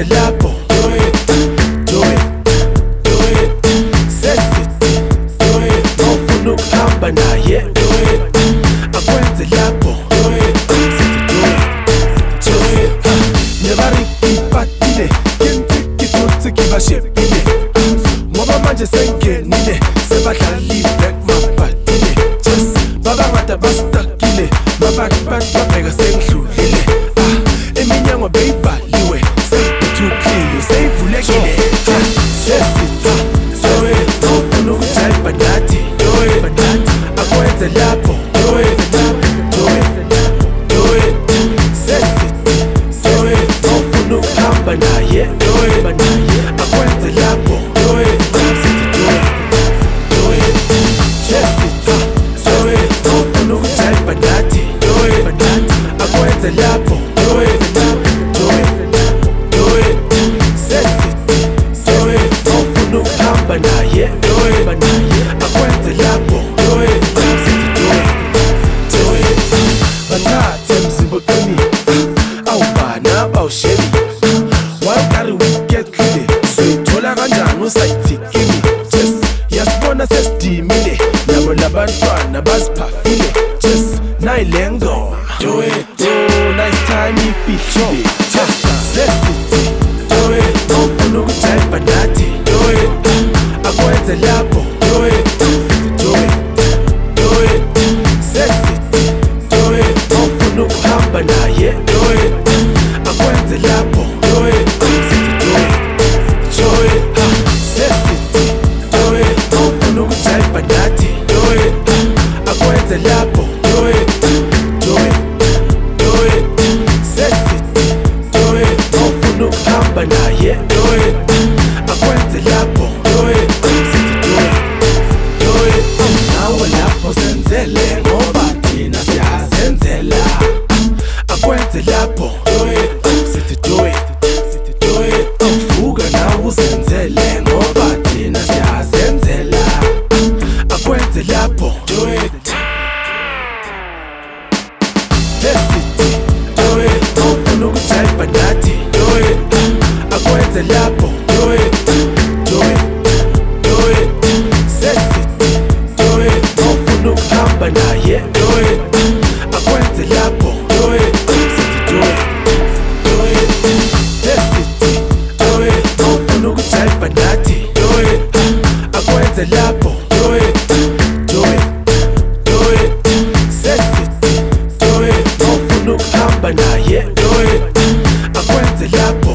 akwenze lapho. Do it, do it, do it. Sesithi, do it. Ofuna ukuhamba naye. Do it, akwenze lapho. Do it, sithi do it, do it. Never ipatile, kentiki tutsi kibashepile. Ngoba manje sengenile, sebadlali back mabhatile. Just babangada bastakile, babheka sengidlulile. Eminyango beyivaliwe, seyithuthukile, seyivulekile. Sesithi, do it, ofuna ukujayiva nathi. Do it, akwenze lapho. Do it, do it, do it. Sesithi, do it, ofuna ukuhamba naye. Do it, akwenze lapho. Do it, sithi do it, do it. Sesithi, do it, ofuna ukujayiva nathi. Do it, akwenze lapho. Do it, do it, do it. Sesithi, do it, ofuna ukuhamba naye. Do it, akwenze lapho. Do it, sithi do it, do it. Bathathe mzimba oqinile, awubhana bawusheli. Wayekari wicket clean, soyithola kanjani usayithikile. Just yasibona sesidimile, nabo labantwana baziphafile. Just nayile ngoma. Do it, oh nice time ifihlo. Sesithi, do it, ofuna ukujayiva nathi. Do it, akwenze lapho. Do it, do it, do it. Sesithi, do it, ofuna ukuhamba naye. Do it, akwenze lapho. Do it, sithi do it, do it. Sesithi, do it, ofuna ukujayiva nathi. Do it, akwenze lapho. Do it, do it, do it. Sesithi, do it, ofuna ukuhamba naye. Do it, akwenze lapho. Do it, sithi do it, do it. Nawe lapho senzele ngoba thina siyazenzela. Akwenze lapho. Do it, sithi do it, sithi do it. Vuka nawe uzenzele ngoba thina siyazenzela. Akwenze lapho. Do it. Sesithi, do it, ofuna ukujayiva nathi. Do it, akwenze lapho. Do it, do it, do it. Sesithi, do it, ofuna ukuhamba naye. Do it, akwenze lapho. Do it, sithi do it, do it. Sesithi, do it, ofuna ukujayiva nathi. Do it, akwenze lapho. Do it, do it, do it. Sesithi, do it, ofuna ukuhamba naye. Do it, akwenze lapho.